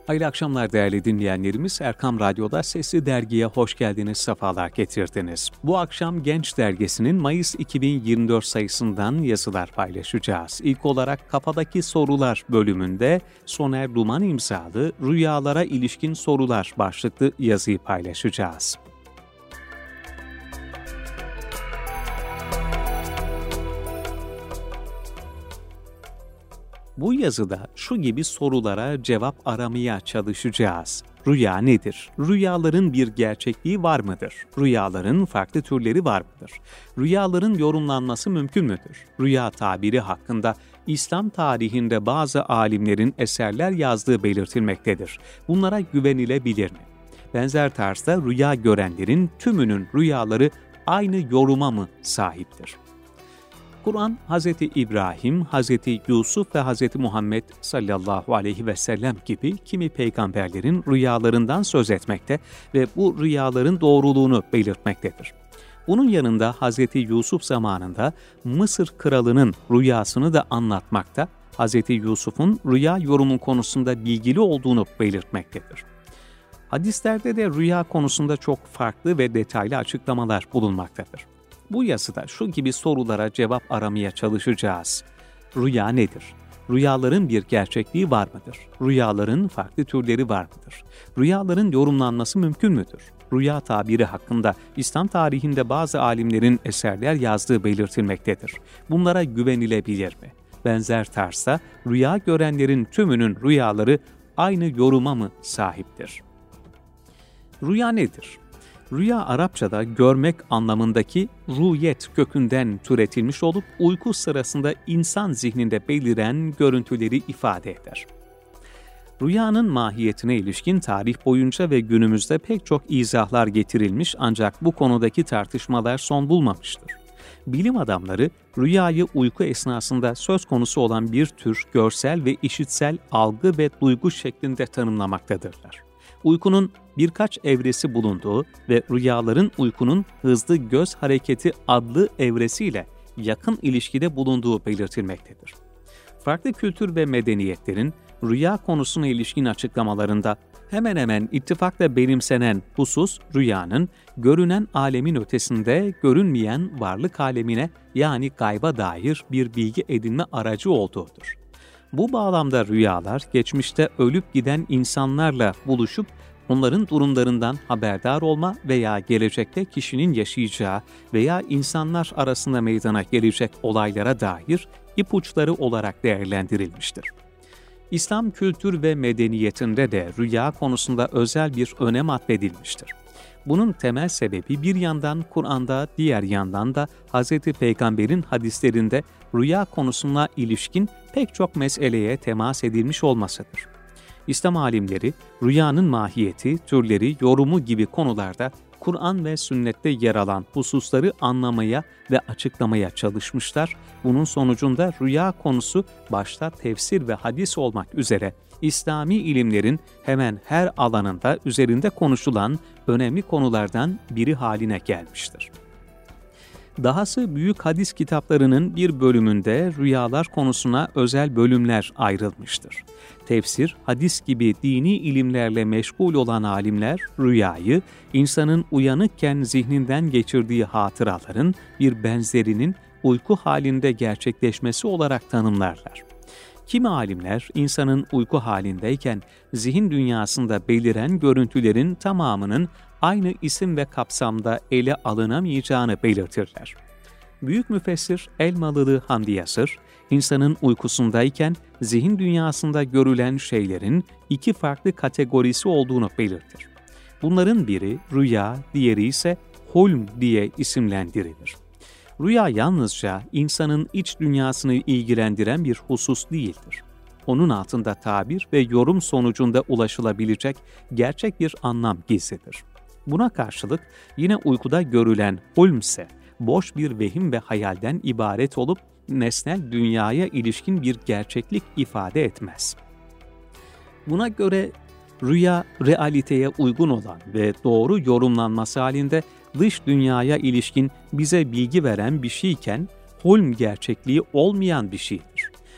Hayırlı akşamlar değerli dinleyenlerimiz. Erkam Radyo'da Sesli Dergi'ye hoş geldiniz, sefalar getirdiniz. Bu akşam Genç Dergisi'nin Mayıs 2024 sayısından yazılar paylaşacağız. İlk olarak Kafadaki Sorular bölümünde Soner Duman imzalı Rüyalara ilişkin sorular başlıklı yazıyı paylaşacağız. Bu yazıda şu gibi sorulara cevap aramaya çalışacağız. Rüya nedir? Rüyaların bir gerçekliği var mıdır? Rüyaların farklı türleri var mıdır? Rüyaların yorumlanması mümkün müdür? Rüya tabiri hakkında İslam tarihinde bazı alimlerin eserler yazdığı belirtilmektedir. Bunlara güvenilebilir mi? Benzer tarzda rüya görenlerin tümünün rüyaları aynı yoruma mı sahiptir? Kur'an, Hz. İbrahim, Hz. Yusuf ve Hz. Muhammed sallallahu aleyhi ve sellem gibi kimi peygamberlerin rüyalarından söz etmekte ve bu rüyaların doğruluğunu belirtmektedir. Bunun yanında Hz. Yusuf zamanında Mısır kralının rüyasını da anlatmakta, Hz. Yusuf'un rüya yorumu konusunda bilgili olduğunu belirtmektedir. Hadislerde de rüya konusunda çok farklı ve detaylı açıklamalar bulunmaktadır. Bu yazıda şu gibi sorulara cevap aramaya çalışacağız. Rüya nedir? Rüyaların bir gerçekliği var mıdır? Rüyaların farklı türleri var mıdır? Rüyaların yorumlanması mümkün müdür? Rüya tabiri hakkında İslam tarihinde bazı alimlerin eserler yazdığı belirtilmektedir. Bunlara güvenilebilir mi? Benzer tarzda rüya görenlerin tümünün rüyaları aynı yoruma mı sahiptir? Rüya nedir? Rüya Arapçada görmek anlamındaki rüyet kökünden türetilmiş olup uyku sırasında insan zihninde beliren görüntüleri ifade eder. Rüyanın mahiyetine ilişkin tarih boyunca ve günümüzde pek çok izahlar getirilmiş ancak bu konudaki tartışmalar son bulmamıştır. Bilim adamları rüyayı uyku esnasında söz konusu olan bir tür görsel ve işitsel algı ve duygu şeklinde tanımlamaktadırlar. Uykunun birkaç evresi bulunduğu ve rüyaların uykunun hızlı göz hareketi adlı evresiyle yakın ilişkide bulunduğu belirtilmektedir. Farklı kültür ve medeniyetlerin rüya konusuna ilişkin açıklamalarında hemen hemen ittifakla benimsenen husus rüyanın görünen alemin ötesinde görünmeyen varlık alemine yani gayba dair bir bilgi edinme aracı olduğudur. Bu bağlamda rüyalar geçmişte ölüp giden insanlarla buluşup onların durumlarından haberdar olma veya gelecekte kişinin yaşayacağı veya insanlar arasında meydana gelecek olaylara dair ipuçları olarak değerlendirilmiştir. İslam kültür ve medeniyetinde de rüya konusunda özel bir önem atfedilmiştir. Bunun temel sebebi bir yandan Kur'an'da, diğer yandan da Hz. Peygamber'in hadislerinde rüya konusuna ilişkin pek çok meseleye temas edilmiş olmasıdır. İslam alimleri rüyanın mahiyeti, türleri, yorumu gibi konularda Kur'an ve sünnette yer alan hususları anlamaya ve açıklamaya çalışmışlar. Bunun sonucunda rüya konusu başta tefsir ve hadis olmak üzere İslami ilimlerin hemen her alanında üzerinde konuşulan önemli konulardan biri haline gelmiştir. Dahası büyük hadis kitaplarının bir bölümünde rüyalar konusuna özel bölümler ayrılmıştır. Tefsir, hadis gibi dini ilimlerle meşgul olan alimler rüyayı, insanın uyanıkken zihninden geçirdiği hatıraların bir benzerinin uyku halinde gerçekleşmesi olarak tanımlarlar. Kimi alimler, insanın uyku halindeyken zihin dünyasında beliren görüntülerin tamamının aynı isim ve kapsamda ele alınamayacağını belirtirler. Büyük müfessir Elmalılı Hamdi Yasır, insanın uykusundayken zihin dünyasında görülen şeylerin iki farklı kategorisi olduğunu belirtir. Bunların biri rüya, diğeri ise hulm diye isimlendirilir. Rüya yalnızca insanın iç dünyasını ilgilendiren bir husus değildir. Onun altında tabir ve yorum sonucunda ulaşılabilecek gerçek bir anlam gizlidir. Buna karşılık yine uykuda görülen hulm ise boş bir vehim ve hayalden ibaret olup nesnel dünyaya ilişkin bir gerçeklik ifade etmez. Buna göre rüya realiteye uygun olan ve doğru yorumlanması halinde dış dünyaya ilişkin bize bilgi veren bir şeyken hulm gerçekliği olmayan bir şeydir.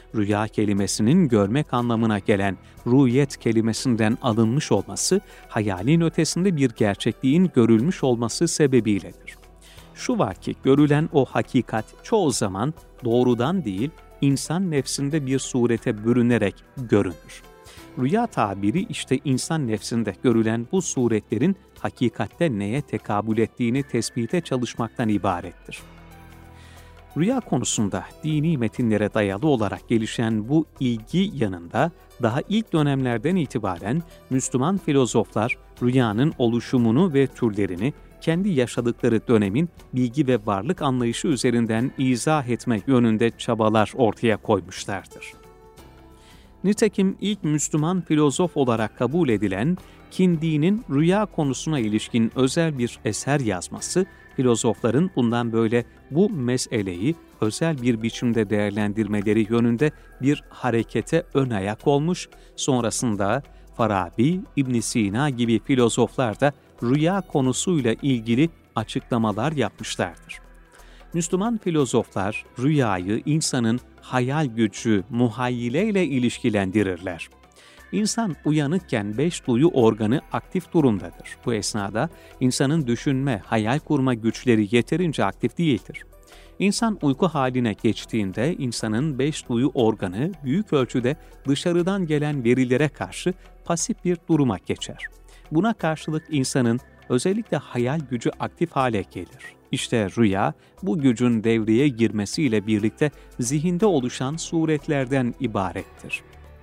Rüya kelimesinin görmek anlamına gelen rüyet kelimesinden alınmış olması, hayalin ötesinde bir gerçekliğin görülmüş olması sebebiyledir. Şu var ki görülen o hakikat çoğu zaman doğrudan değil, insan nefsinde bir surete bürünerek görünür. Rüya tabiri işte insan nefsinde görülen bu suretlerin hakikatte neye tekabül ettiğini tespite çalışmaktan ibarettir. Rüya konusunda dini metinlere dayalı olarak gelişen bu ilgi yanında daha ilk dönemlerden itibaren Müslüman filozoflar rüyanın oluşumunu ve türlerini kendi yaşadıkları dönemin bilgi ve varlık anlayışı üzerinden izah etme yönünde çabalar ortaya koymuşlardır. Nitekim ilk Müslüman filozof olarak kabul edilen Kindi'nin rüya konusuna ilişkin özel bir eser yazması, filozofların bundan böyle bu meseleyi özel bir biçimde değerlendirmeleri yönünde bir harekete ön ayak olmuş, sonrasında Farabi, İbn Sina gibi filozoflar da rüya konusuyla ilgili açıklamalar yapmışlardır. Müslüman filozoflar rüyayı insanın hayal gücü, muhayyile ilişkilendirirler. İnsan uyanıkken 5 duyu organı aktif durumdadır. Bu esnada insanın düşünme, hayal kurma güçleri yeterince aktif değildir. İnsan uyku haline geçtiğinde insanın 5 duyu organı büyük ölçüde dışarıdan gelen verilere karşı pasif bir duruma geçer. Buna karşılık insanın özellikle hayal gücü aktif hale gelir. İşte rüya, bu gücün devreye girmesiyle birlikte zihinde oluşan suretlerden ibarettir.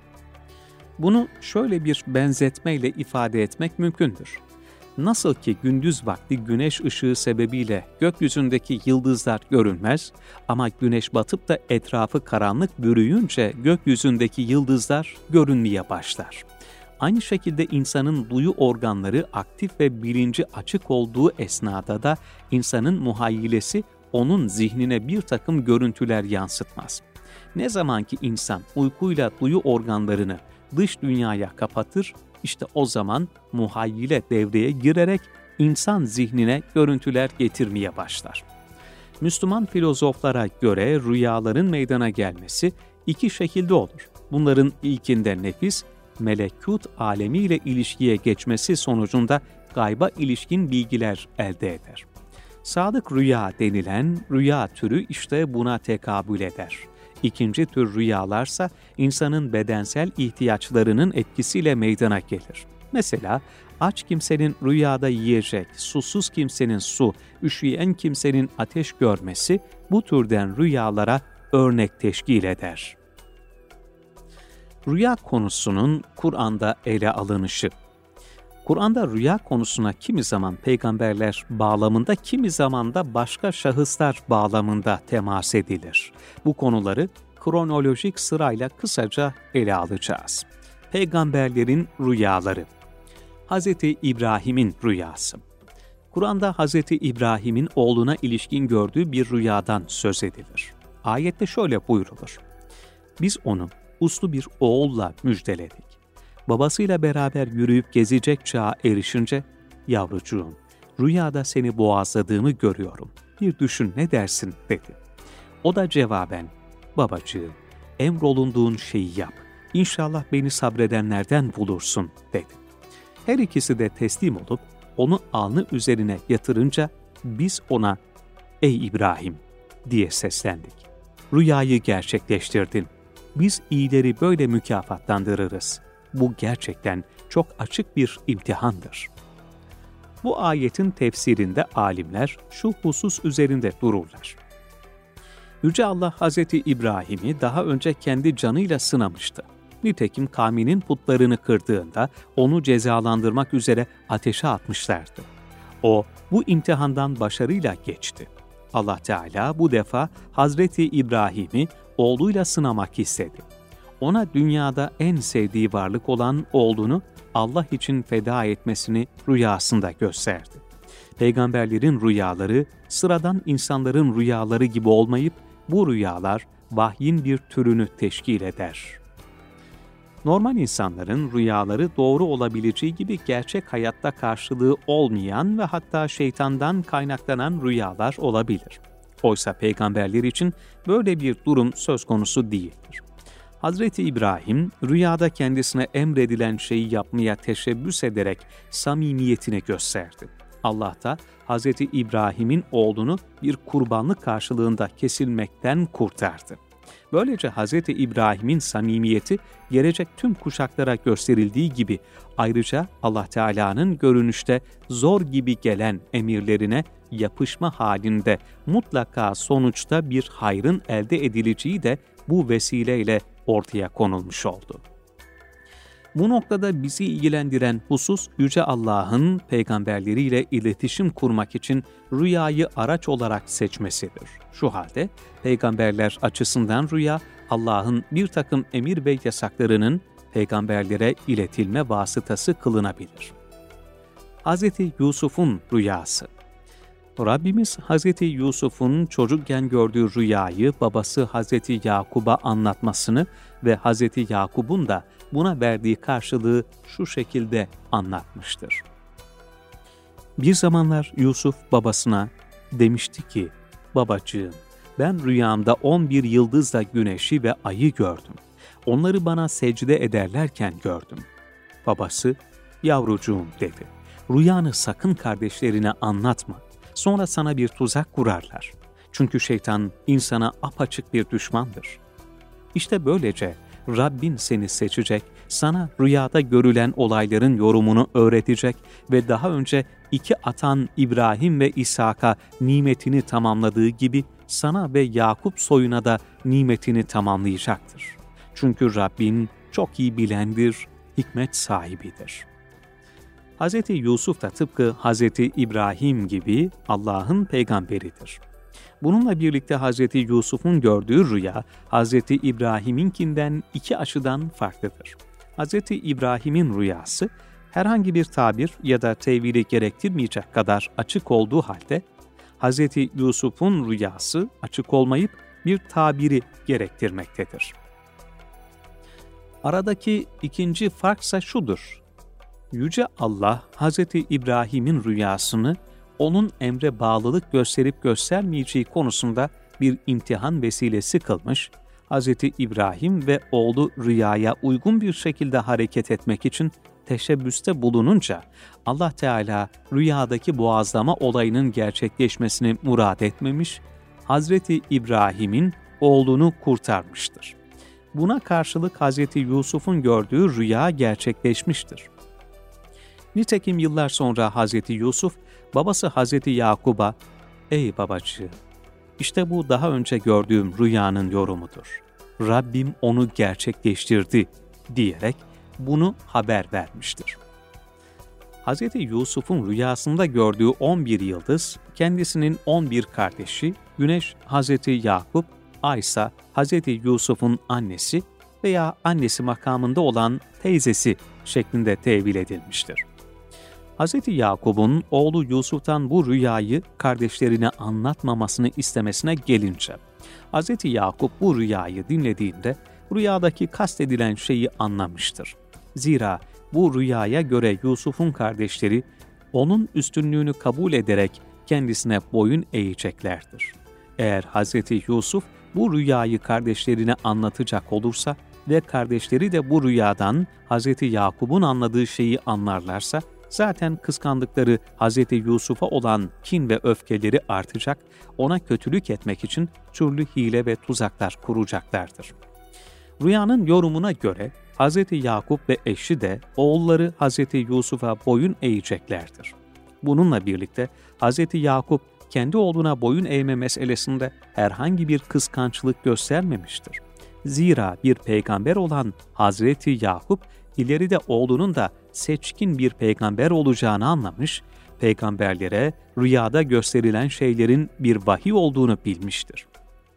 Bunu şöyle bir benzetmeyle ifade etmek mümkündür. Nasıl ki gündüz vakti güneş ışığı sebebiyle gökyüzündeki yıldızlar görünmez ama güneş batıp da etrafı karanlık bürüyünce gökyüzündeki yıldızlar görünmeye başlar. Aynı şekilde insanın duyu organları aktif ve bilinci açık olduğu esnada da insanın muhayyilesi onun zihnine bir takım görüntüler yansıtmaz. Ne zaman ki insan uykuyla duyu organlarını dış dünyaya kapatır, işte o zaman muhayyile devreye girerek insan zihnine görüntüler getirmeye başlar. Müslüman filozoflara göre rüyaların meydana gelmesi iki şekilde olur. Bunların ilkinde nefis, melekut alemiyle ilişkiye geçmesi sonucunda gayba ilişkin bilgiler elde eder. Sadık rüya denilen rüya türü işte buna tekabül eder. İkinci tür rüyalarsa insanın bedensel ihtiyaçlarının etkisiyle meydana gelir. Mesela aç kimsenin rüyada yiyecek, susuz kimsenin su, üşüyen kimsenin ateş görmesi bu türden rüyalara örnek teşkil eder. Rüya konusunun Kur'an'da ele alınışı. Kur'an'da rüya konusuna kimi zaman peygamberler bağlamında, kimi zaman da başka şahıslar bağlamında temas edilir. Bu konuları kronolojik sırayla kısaca ele alacağız. Peygamberlerin rüyaları. Hz. İbrahim'in rüyası. Kur'an'da Hz. İbrahim'in oğluna ilişkin gördüğü bir rüyadan söz edilir. Ayette şöyle buyrulur: Biz onu uslu bir oğulla müjdeledik. Babasıyla beraber yürüyüp gezecek çağa erişince, "Yavrucuğum, rüyada seni boğazladığımı görüyorum. Bir düşün, ne dersin?" dedi. O da cevaben, "Babacığım, emrolunduğun şeyi yap. İnşallah beni sabredenlerden bulursun." dedi. Her ikisi de teslim olup onu alnı üzerine yatırınca biz ona, "Ey İbrahim," diye seslendik. "Rüyayı gerçekleştirdin. Biz iyileri böyle mükafatlandırırız. Bu gerçekten çok açık bir imtihandır." Bu ayetin tefsirinde alimler şu husus üzerinde dururlar. Yüce Allah Hz. İbrahim'i daha önce kendi canıyla sınamıştı. Nitekim kavminin putlarını kırdığında onu cezalandırmak üzere ateşe atmışlardı. O bu imtihandan başarıyla geçti. Allah Teala bu defa Hazreti İbrahim'i oğluyla sınamak istedi. Ona dünyada en sevdiği varlık olan oğlunu Allah için feda etmesini rüyasında gösterdi. Peygamberlerin rüyaları sıradan insanların rüyaları gibi olmayıp bu rüyalar vahyin bir türünü teşkil eder. Normal insanların rüyaları doğru olabileceği gibi gerçek hayatta karşılığı olmayan ve hatta şeytandan kaynaklanan rüyalar olabilir. Oysa peygamberler için böyle bir durum söz konusu değildir. Hazreti İbrahim, rüyada kendisine emredilen şeyi yapmaya teşebbüs ederek samimiyetini gösterdi. Allah da Hazreti İbrahim'in oğlunu bir kurbanlık karşılığında kesilmekten kurtardı. Böylece Hazreti İbrahim'in samimiyeti gelecek tüm kuşaklara gösterildiği gibi ayrıca Allah Teala'nın görünüşte zor gibi gelen emirlerine yapışma halinde mutlaka sonuçta bir hayrın elde edileceği de bu vesileyle ortaya konulmuş oldu. Bu noktada bizi ilgilendiren husus Yüce Allah'ın peygamberleriyle iletişim kurmak için rüyayı araç olarak seçmesidir. Şu halde peygamberler açısından rüya Allah'ın bir takım emir ve yasaklarının peygamberlere iletilme vasıtası kılınabilir. Hz. Yusuf'un rüyası. Rabbimiz Hz. Yusuf'un çocukken gördüğü rüyayı babası Hz. Yakub'a anlatmasını ve Hz. Yakub'un da buna verdiği karşılığı şu şekilde anlatmıştır. Bir zamanlar Yusuf babasına demişti ki, "Babacığım, ben rüyamda 11 yıldızla güneşi ve ayı gördüm. Onları bana secde ederlerken gördüm." Babası, "Yavrucuğum," dedi, "rüyanı sakın kardeşlerine anlatma. Sonra sana bir tuzak kurarlar. Çünkü şeytan insana apaçık bir düşmandır." İşte böylece Rabbin seni seçecek, sana rüyada görülen olayların yorumunu öğretecek ve daha önce 2 atan İbrahim ve İshak'a nimetini tamamladığı gibi sana ve Yakup soyuna da nimetini tamamlayacaktır. Çünkü Rabbin çok iyi bilendir, hikmet sahibidir. Hz. Yusuf da tıpkı Hz. İbrahim gibi Allah'ın peygamberidir. Bununla birlikte Hz. Yusuf'un gördüğü rüya, Hz. İbrahim'inkinden 2 açıdan farklıdır. Hz. İbrahim'in rüyası, herhangi bir tabir ya da tevili gerektirmeyecek kadar açık olduğu halde, Hz. Yusuf'un rüyası açık olmayıp bir tabiri gerektirmektedir. Aradaki ikinci farksa şudur: Yüce Allah, Hz. İbrahim'in rüyasını onun emre bağlılık gösterip göstermeyeceği konusunda bir imtihan vesilesi kılmış, Hz. İbrahim ve oğlu rüyaya uygun bir şekilde hareket etmek için teşebbüste bulununca, Allah Teala rüyadaki boğazlama olayının gerçekleşmesini murad etmemiş, Hz. İbrahim'in oğlunu kurtarmıştır. Buna karşılık Hz. Yusuf'un gördüğü rüya gerçekleşmiştir. Nitekim yıllar sonra Hz. Yusuf, babası Hz. Yakub'a, "Ey babacığım, işte bu daha önce gördüğüm rüyanın yorumudur. Rabbim onu gerçekleştirdi," diyerek bunu haber vermiştir. Hz. Yusuf'un rüyasında gördüğü 11 yıldız, kendisinin 11 kardeşi, Güneş Hz. Yakup, Ay ise Hz. Yusuf'un annesi veya annesi makamında olan teyzesi şeklinde tevil edilmiştir. Hz. Yakup'un oğlu Yusuf'tan bu rüyayı kardeşlerine anlatmamasını istemesine gelince, Hz. Yakup bu rüyayı dinlediğinde rüyadaki kastedilen şeyi anlamıştır. Zira bu rüyaya göre Yusuf'un kardeşleri onun üstünlüğünü kabul ederek kendisine boyun eğeceklerdir. Eğer Hz. Yusuf bu rüyayı kardeşlerine anlatacak olursa ve kardeşleri de bu rüyadan Hz. Yakup'un anladığı şeyi anlarlarsa, zaten kıskandıkları Hz. Yusuf'a olan kin ve öfkeleri artacak, ona kötülük etmek için türlü hile ve tuzaklar kuracaklardır. Rüyanın yorumuna göre Hz. Yakup ve eşi de oğulları Hz. Yusuf'a boyun eğeceklerdir. Bununla birlikte Hz. Yakup kendi oğluna boyun eğme meselesinde herhangi bir kıskançlık göstermemiştir. Zira bir peygamber olan Hazreti Yakup, ileride oğlunun da seçkin bir peygamber olacağını anlamış, peygamberlere rüyada gösterilen şeylerin bir vahiy olduğunu bilmiştir.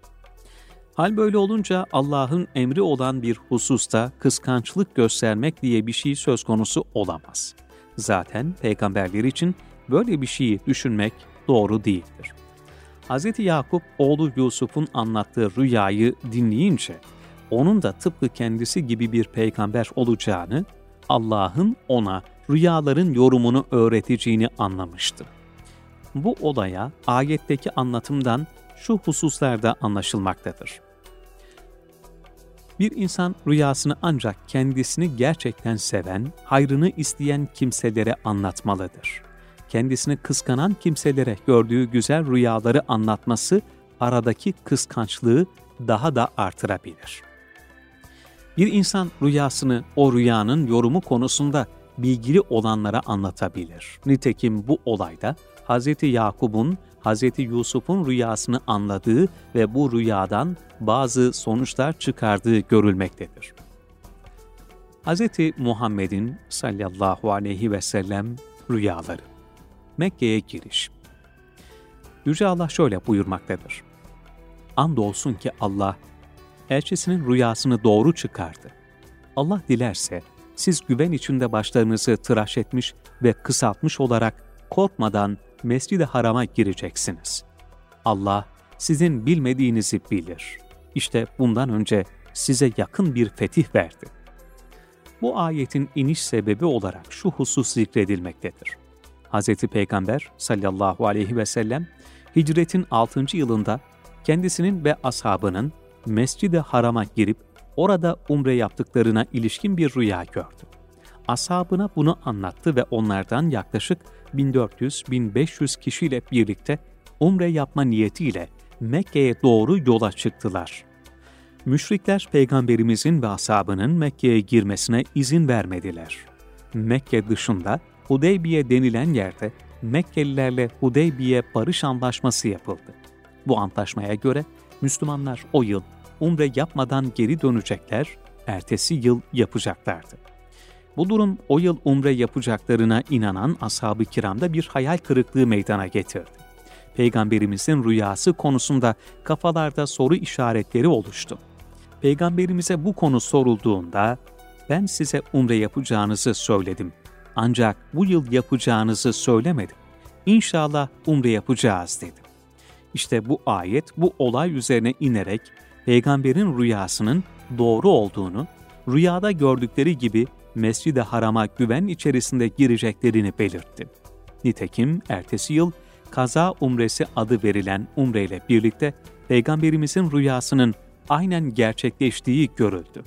Hal böyle olunca Allah'ın emri olan bir hususta kıskançlık göstermek diye bir şey söz konusu olamaz. Zaten peygamberler için böyle bir şeyi düşünmek doğru değildir. Hz. Yakup, oğlu Yusuf'un anlattığı rüyayı dinleyince, onun da tıpkı kendisi gibi bir peygamber olacağını, Allah'ın ona rüyaların yorumunu öğreteceğini anlamıştı. Bu olaya ayetteki anlatımdan şu hususlarda anlaşılmaktadır. Bir insan rüyasını ancak kendisini gerçekten seven, hayrını isteyen kimselere anlatmalıdır. Kendisini kıskanan kimselere gördüğü güzel rüyaları anlatması aradaki kıskançlığı daha da artırabilir. Bir insan rüyasını o rüyanın yorumu konusunda bilgili olanlara anlatabilir. Nitekim bu olayda Hz. Yakub'un Hz. Yusuf'un rüyasını anladığı ve bu rüyadan bazı sonuçlar çıkardığı görülmektedir. Hz. Muhammed'in sallallahu aleyhi ve sellem rüyaları. Mekke'ye giriş. Yüce Allah şöyle buyurmaktadır. Andolsun ki Allah, elçisinin rüyasını doğru çıkardı. Allah dilerse, siz güven içinde başlarınızı tıraş etmiş ve kısaltmış olarak korkmadan Mescid-i Haram'a gireceksiniz. Allah, sizin bilmediğinizi bilir. İşte bundan önce size yakın bir fetih verdi. Bu ayetin iniş sebebi olarak şu husus zikredilmektedir. Hz. Peygamber sallallahu aleyhi ve sellem, hicretin 6. yılında kendisinin ve ashabının Mescid-i Haram'a girip orada umre yaptıklarına ilişkin bir rüya gördü. Ashabına bunu anlattı ve onlardan yaklaşık 1400-1500 kişiyle birlikte umre yapma niyetiyle Mekke'ye doğru yola çıktılar. Müşrikler Peygamberimizin ve ashabının Mekke'ye girmesine izin vermediler. Mekke dışında Hudeybiye denilen yerde Mekkelilerle Hudeybiye barış antlaşması yapıldı. Bu antlaşmaya göre Müslümanlar o yıl umre yapmadan geri dönecekler, ertesi yıl yapacaklardı. Bu durum o yıl umre yapacaklarına inanan ashab-ı kiramda bir hayal kırıklığı meydana getirdi. Peygamberimizin rüyası konusunda kafalarda soru işaretleri oluştu. Peygamberimize bu konu sorulduğunda, ben size umre yapacağınızı söyledim. Ancak bu yıl yapacağınızı söylemedim. İnşallah umre yapacağız dedi. İşte bu ayet bu olay üzerine inerek Peygamberin rüyasının doğru olduğunu, rüyada gördükleri gibi Mescid-i Haram'a güven içerisinde gireceklerini belirtti. Nitekim ertesi yıl Kaza Umresi adı verilen umreyle birlikte Peygamberimizin rüyasının aynen gerçekleştiği görüldü.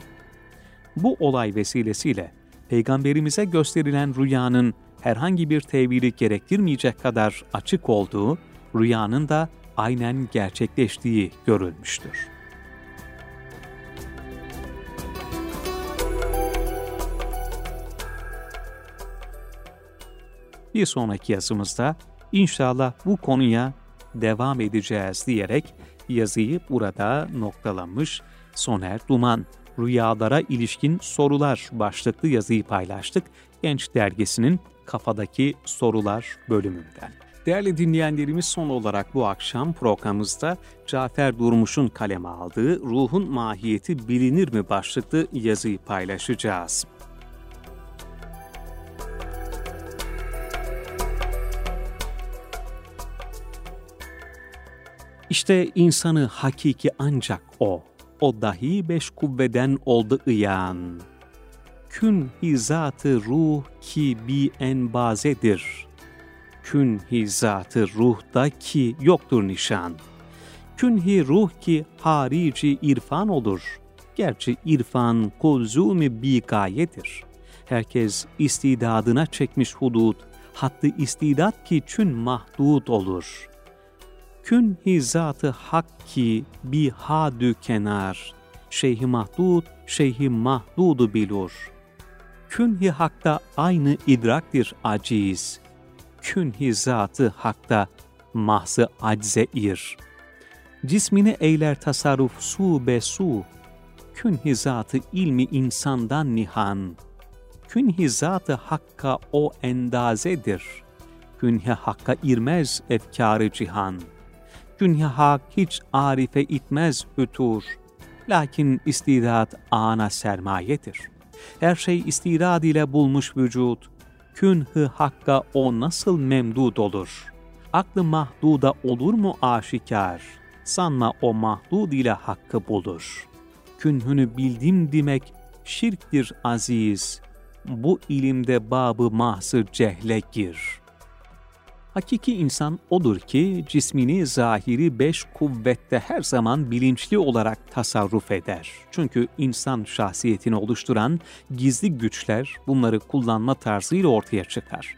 Bu olay vesilesiyle Peygamberimize gösterilen rüyanın herhangi bir tevili gerektirmeyecek kadar açık olduğu, rüyanın da aynen gerçekleştiği görülmüştür. Bir sonraki yazımızda inşallah bu konuya devam edeceğiz diyerek yazıyı burada noktalamış. Soner Duman, Rüyalara ilişkin sorular başlıklı yazıyı paylaştık. Genç Dergisi'nin Kafadaki Sorular bölümünden. Değerli dinleyenlerimiz, son olarak bu akşam programımızda Cafer Durmuş'un kaleme aldığı Ruhun Mahiyeti Bilinir mi başlıklı yazıyı paylaşacağız. İşte insanı hakiki ancak o dahi 5 kuvveden oldu ıyan. Kün-hi zat-ı ruh ki bi enbazedir. Kün-hi zat-ı ruhda ki yoktur nişan. Kün-hi ruh ki harici irfan olur. Gerçi irfan kulzûm-i bi gayedir. Herkes istidadına çekmiş hudud, hattı istidat ki çün mahdud olur. Kün-hi zat-ı hak ki bi hadü kenar. Şeyh-i mahdud, şeyh-i mahdudu bilur. Kün-hi hakta aynı idraktir aciz. Kün-hi zat-ı hakta mahz-ı acze-ir. Cismini eyler tasarruf su be su. Kün-hi zat-ı ilmi insandan nihan. Kün-hi zat-ı hakka o endazedir. Kün-hi hakka irmez efkâr-ı cihan. Kün-hi hak hiç arife itmez ötür. Lakin istidat ana sermayedir. Her şey istidad ile bulmuş vücut. Kün-hi hakka o nasıl memdud olur? Aklı mahduda olur mu aşikar? Sanma o mahdud ile hakkı bulur. Künhünü bildim demek şirktir aziz. Bu ilimde babı mahzı cehle gir. Hakiki insan odur ki cismini zahiri 5 kuvvette her zaman bilinçli olarak tasarruf eder. Çünkü insan şahsiyetini oluşturan gizli güçler bunları kullanma tarzıyla ortaya çıkar.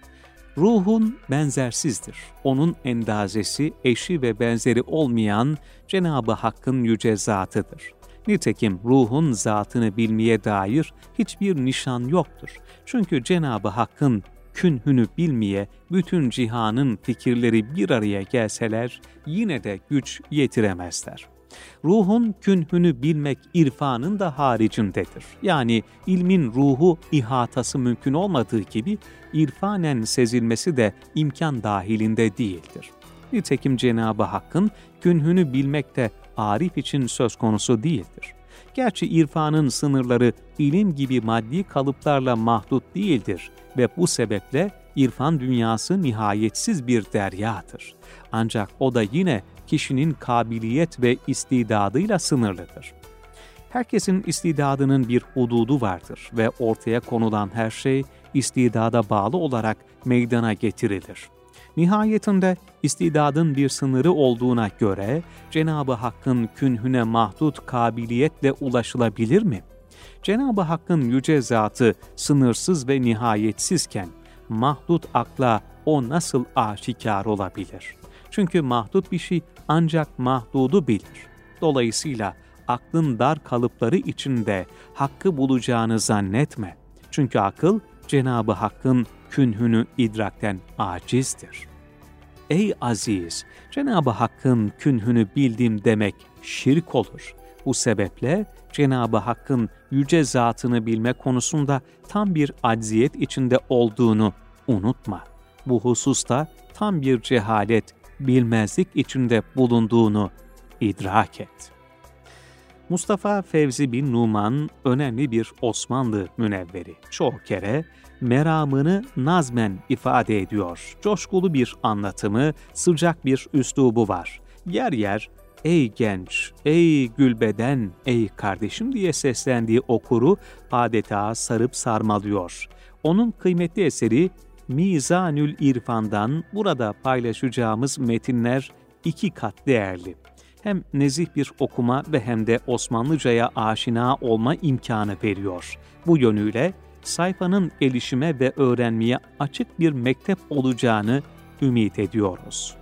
Ruhun benzersizdir. Onun endazesi, eşi ve benzeri olmayan Cenab-ı Hakk'ın yüce zatıdır. Nitekim ruhun zatını bilmeye dair hiçbir nişan yoktur. Çünkü Cenab-ı Hakk'ın künhünü bilmeye bütün cihanın fikirleri bir araya gelseler yine de güç yetiremezler. Ruhun künhünü bilmek irfanın da haricindedir. Yani ilmin ruhu ihatası mümkün olmadığı gibi irfanen sezilmesi de imkan dahilinde değildir. Nitekim Cenab-ı Hakk'ın künhünü bilmek de arif için söz konusu değildir. Gerçi irfanın sınırları ilim gibi maddi kalıplarla mahdut değildir ve bu sebeple irfan dünyası nihayetsiz bir deryadır. Ancak o da yine kişinin kabiliyet ve istidadıyla sınırlıdır. Herkesin istidadının bir hududu vardır ve ortaya konulan her şey istidada bağlı olarak meydana getirilir. Nihayetinde istidadın bir sınırı olduğuna göre Cenab-ı Hakk'ın künhüne mahdut kabiliyetle ulaşılabilir mi? Cenab-ı Hakk'ın yüce zatı sınırsız ve nihayetsizken mahdut akla o nasıl aşikar olabilir? Çünkü mahdut bir şey ancak mahdudu bilir. Dolayısıyla aklın dar kalıpları içinde hakkı bulacağını zannetme. Çünkü akıl Cenab-ı Hakk'ın künhünü idrakten acizdir. Ey aziz! Cenab-ı Hakk'ın künhünü bildim demek şirk olur. Bu sebeple Cenab-ı Hakk'ın yüce zatını bilme konusunda tam bir acziyet içinde olduğunu unutma. Bu hususta tam bir cehalet, bilmezlik içinde bulunduğunu idrak et. Mustafa Fevzi bin Numan önemli bir Osmanlı münevveri. Çoğu kere meramını nazmen ifade ediyor. Coşkulu bir anlatımı, sıcak bir üslubu var. Yer yer "Ey genç, ey gülbeden, ey kardeşim" diye seslendiği okuru adeta sarıp sarmalıyor. Onun kıymetli eseri Mizanül İrfan'dan burada paylaşacağımız metinler 2 kat değerli. Hem nezih bir okuma ve hem de Osmanlıcaya aşina olma imkanı veriyor. Bu yönüyle sayfanın gelişime ve öğrenmeye açık bir mektep olacağını ümit ediyoruz.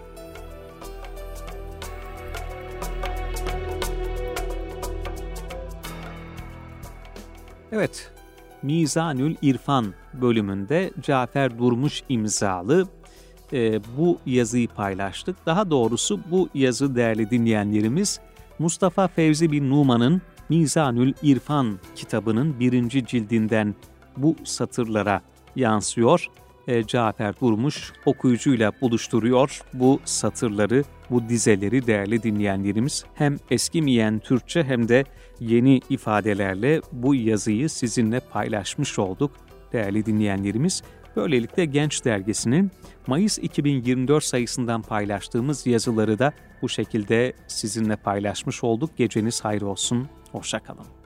Evet, Mizanül İrfan bölümünde Cafer Durmuş imzalı bu yazıyı paylaştık. Daha doğrusu bu yazı değerli dinleyenlerimiz Mustafa Fevzi bin Numan'ın Mizanül İrfan kitabının 1. cildinden bu satırlara yansıyor. Cafer Durmuş okuyucuyla buluşturuyor bu satırları, bu dizeleri değerli dinleyenlerimiz. Hem eskimeyen Türkçe hem de yeni ifadelerle bu yazıyı sizinle paylaşmış olduk değerli dinleyenlerimiz. Böylelikle Genç Dergisi'nin Mayıs 2024 sayısından paylaştığımız yazıları da bu şekilde sizinle paylaşmış olduk. Geceniz hayır olsun, hoşça kalın.